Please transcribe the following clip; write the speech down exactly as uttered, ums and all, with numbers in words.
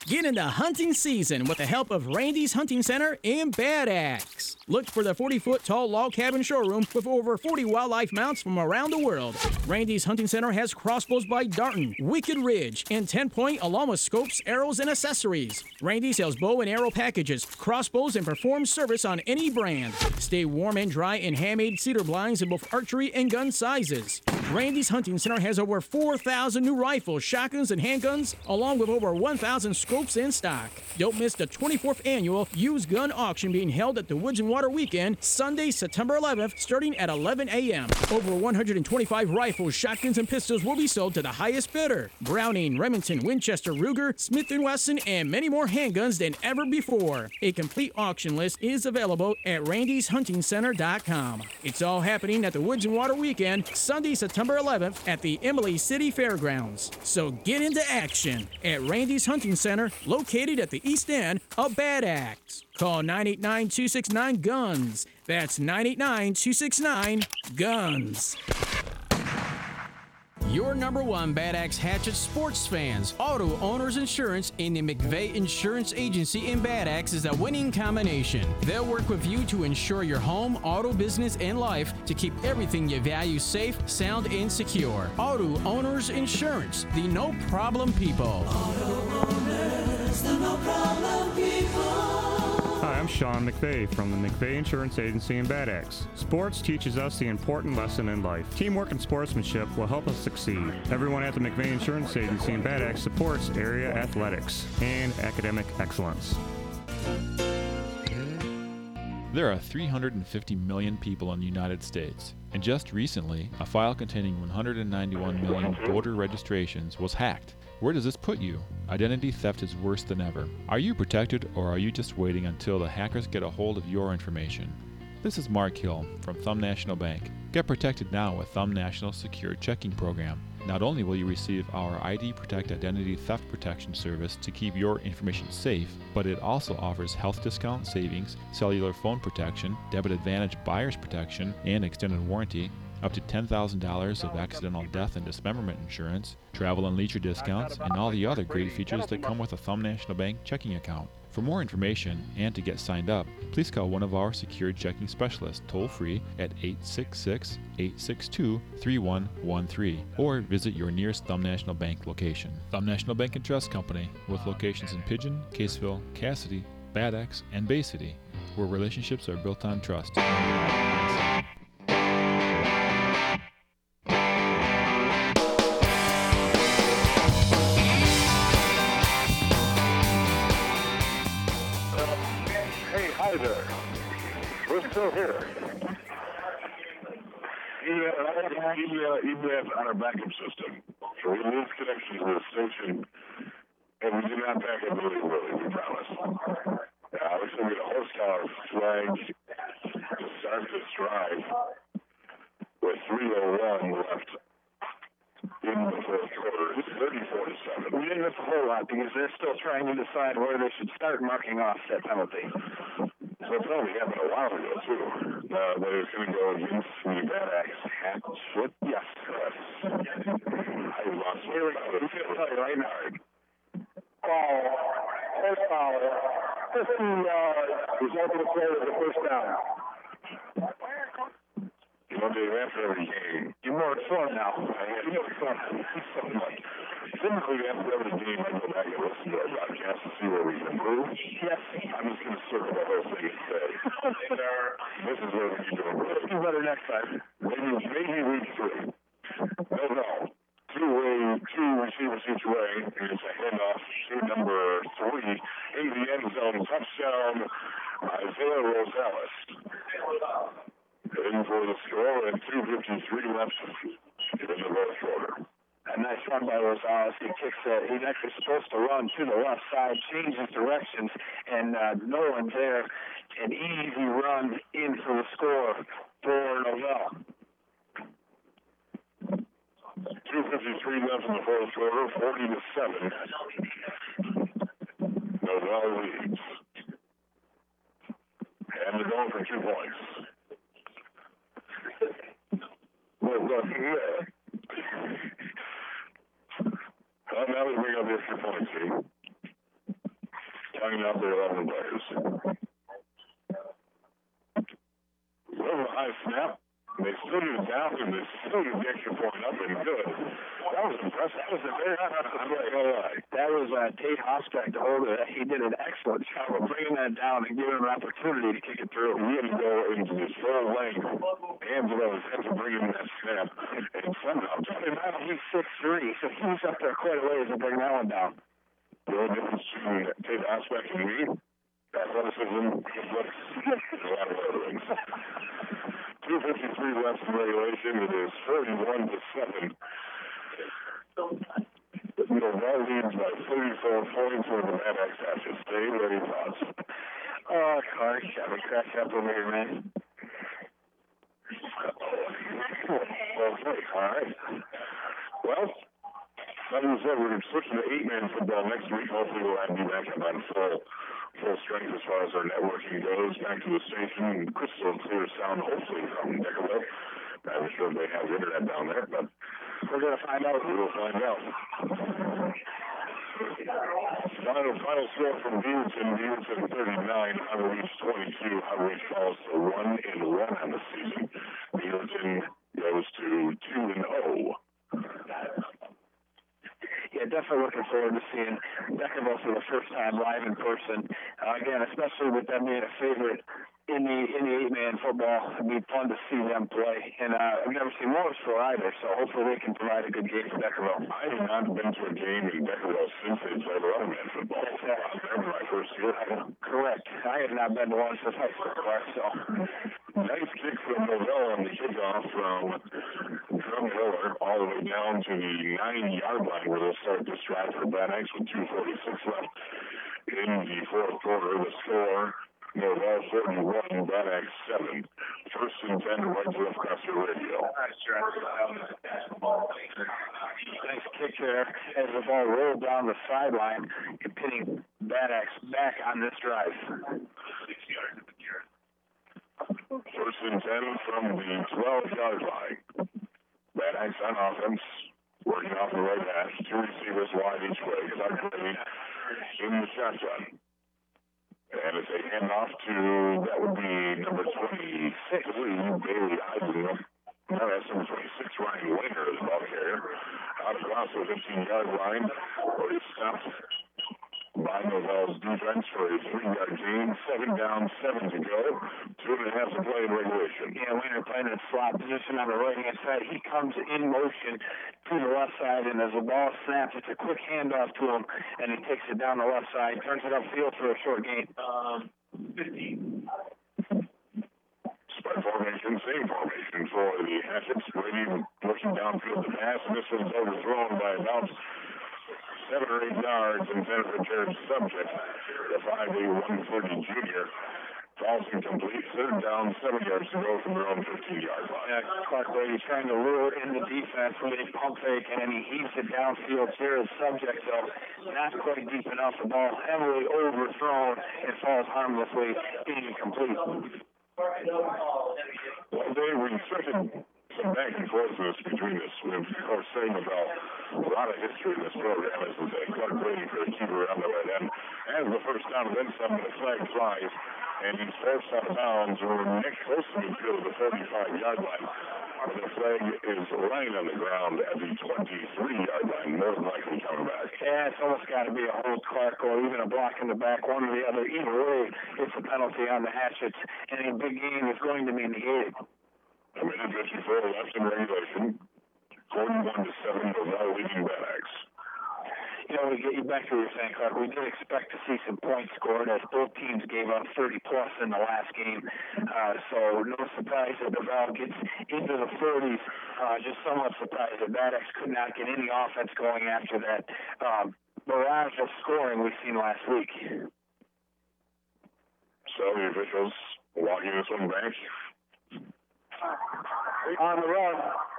Get into hunting season with the help of Randy's Hunting Center in Bad Axe. Look for the forty-foot tall log cabin showroom with over forty wildlife mounts from around the world. Randy's Hunting Center has crossbows by Darton, Wicked Ridge, and ten-point along with scopes, arrows, and accessories. Randy sells bow and arrow packages, crossbows, and performs service on any brand. Stay warm and dry in handmade cedar blinds in both archery and gun sizes. Randy's Hunting Center has over four thousand new rifles, shotguns, and handguns, along with over one thousand scopes in stock. Don't miss the twenty-fourth annual used gun auction being held at the Woods and Water Weekend, Sunday, September eleventh, starting at eleven a.m. Over one hundred twenty-five rifles, shotguns, and pistols will be sold to the highest bidder. Browning, Remington, Winchester, Ruger, Smith and Wesson, and many more handguns than ever before. A complete auction list is available at randys hunting center dot com. It's all happening at the Woods and Water Weekend, Sunday, September eleventh at the Emily City Fairgrounds. So get into action at Randy's Hunting Center, located at the east end of Bad Axe. Call nine eight nine, two six nine, GUNS. That's nine eight nine, two six nine, GUNS. Your number one Bad Axe Hatchet sports fans. Auto Owners Insurance in the McVeigh Insurance Agency in Bad Axe is a winning combination. They'll work with you to insure your home, auto, business, and life to keep everything you value safe, sound, and secure. Auto Owners Insurance, the no problem people. Auto Owners, the no problem people. Hi, I'm Sean McVeigh from the McVeigh Insurance Agency in Bad Axe. Sports teaches us the important lesson in life. Teamwork and sportsmanship will help us succeed. Everyone at the McVeigh Insurance Agency in Bad Axe supports area athletics and academic excellence. There are three hundred fifty million people in the United States, and just recently, a file containing one hundred ninety-one million voter registrations was hacked. Where does this put you? Identity theft is worse than ever. Are you protected, or are you just waiting until the hackers get a hold of your information? This is Mark Hill from Thumb National Bank. Get protected now with Thumb National's Secure Checking Program. Not only will you receive our I D Protect Identity Theft Protection service to keep your information safe, but it also offers health discount savings, cellular phone protection, Debit Advantage buyer's protection, and extended warranty, up to ten thousand dollars of accidental death and dismemberment insurance, travel and leisure discounts, and all the other great features that come with a Thumb National Bank checking account. For more information and to get signed up, please call one of our secured checking specialists toll-free at eight six six, eight six two, three one one three or visit your nearest Thumb National Bank location. Thumb National Bank and Trust Company, with locations in Pigeon, Caseville, Cassidy, Bad Axe, and Bay City, where relationships are built on trust. Hi there. We're still here. Yeah, I have an E M F on our backup system. So we lose connection to the station, and we do not back up really, really, we promise. Uh, we're going to get a horsepower flag to start this drive with three oh one left in the fourth quarter. It's thirty-four to seven. We didn't miss a whole lot because they're still trying to decide where they should start marking off that penalty. So it probably happened a while ago, too. Uh, but it's going to go against the Bad Axe Hatchet. Yes. Yes. I lost my Here we go. I'm going to tell you right now. Call horsepower, fifteen yards, result of the play of the first down. You know, Dave, after every game, You're more informed now. you're more informed so much. Typically, after every game, I go back and listen to our podcast to see where we can improve. Yes. I'm just going to circle the whole thing and say, this is where we need to improve. Do better next time. Maybe, maybe week three. No, no. Two-way, two receivers each way, and it's a handoff to number three in the end zone. Touchdown, Isaiah Rosales. Heading for the score, and two fifty-three left in the fourth quarter. A nice run by Rosales. He kicks it. He's actually supposed to run to the left side, changes directions, and uh, no one's there. An easy run in for the score for Novell. two fifty-three left in the fourth quarter, forty to seven. Novell leads. And they're going for two points. Well, look, yeah. Well, now we bring up the extra point, see? Counting out their eleven players. Little high snap. They still get it down, and they still get the extra point up and good. That was impressive. That was a very I'm not gonna lie. That was uh, Tate Hospek to hold it. He did an excellent job of bringing that down and giving him an opportunity to kick it through. He had to go into his full length, hands above his head to bring in that snap, and somehow Now he's six three, so he's up there quite a ways to bring that one down. the only difference between Tate Hospek and me, athleticism, looks, and a lot of other things. two fifty-three left in regulation. It is forty-one to seven. Novell leads by thirty-four points over the Mad X after. Stay ready, thoughts. Oh, Clark, got me cracked up over here, man. Okay, all right. Well, like we said, we're switching to eight-man football next week. Hopefully we'll have you back up on full full strength as far as our networking goes. Back to the station, crystal clear sound, hopefully from Deckerville. I'm not sure if they have internet down there, but we're going to find out. We will find out. Final, final score from Beaverton. Beaverton thirty-nine, Harbor Beach twenty-two. Harbor Beach falls to one and one on the season. Beaverton goes to two and oh. Yeah, definitely looking forward to seeing Deckerville for the first time live in person. Uh, again, especially with them being a favorite in the in the eight-man football. It'd be fun to see them play. And uh, I've never seen Morrisville either, so hopefully they can provide a good game for Deckerville. I have not been to a game in Deckerville since they played eleven-man football. That's uh, that was my first year. Correct. I have not been to one since high school, Clark, so. Nice kick from Novell on the kickoff from Drum Miller all the way down to the nine-yard line where they'll start this drive for Bad X with two forty-six left in the fourth quarter. The score, Novell forty-one, Bad X seven. First and ten, right to left across the radio. Nice kick there as the ball rolled down the sideline and pinning Bad X back on this drive. First and ten from the twelve-yard line. Bad X on offense, working off the right hash. Two receivers wide each way. Clark Brady in the shotgun. And it's a handoff to, that would be number twenty-six, Bailey Eisen. No, that's number twenty-six, Ryan Wainer, the ball carrier. Out across the fifteen-yard line, where he's stopped by Novell's defense for a three-yard gain. Seven down, seven to go. Two and a half to play in regulation. Yeah, Wainer playing in slot position on the right-hand side. He comes in motion to the left side, and as the ball snaps, it's a quick handoff to him, and he takes it down the left side, turns it upfield for a short gain. Um, fifteen. Spread formation, same formation for the Hatchets. Brady looking downfield to pass, and this one's overthrown by about seven or eight yards intended for Jared Subject, the five A one thirty junior. Falls incomplete, third down, seven yards to go from their own fifteen-yard line. Yeah, Clark Brady trying to lure in the defense with a pump fake, and he heaves it downfield. Jared Subject, though, not quite deep enough. The ball heavily overthrown and falls harmlessly incomplete. Well, Dave, we expected some back and forthness between us. We've, of course, saying about a lot of history in this program as we say Clark Brady for a keeper on the right end. As the first down, then some, the flag flies, and he's forced out of bounds. We're next close to midfield of the forty-five-yard line. The flag is lying on the ground at the twenty-three-yard line, more than likely coming back. Yeah, it's almost got to be a hold, Clark, or even a block in the back, one or the other. Either way, it's a penalty on the Hatchets, and a big game is going to be negated. A minute fifty-four left in regulation. forty-one to seven, Novell leading Bad X. You know, we get you back to what you're saying, Clark. We did expect to see some points scored as both teams gave up thirty plus in the last game. Uh, so no surprise that Novell gets into the forties. Uh, just somewhat surprised that Bad X could not get any offense going after that um, barrage of scoring we've seen last week. So the officials walking this one back. On the run.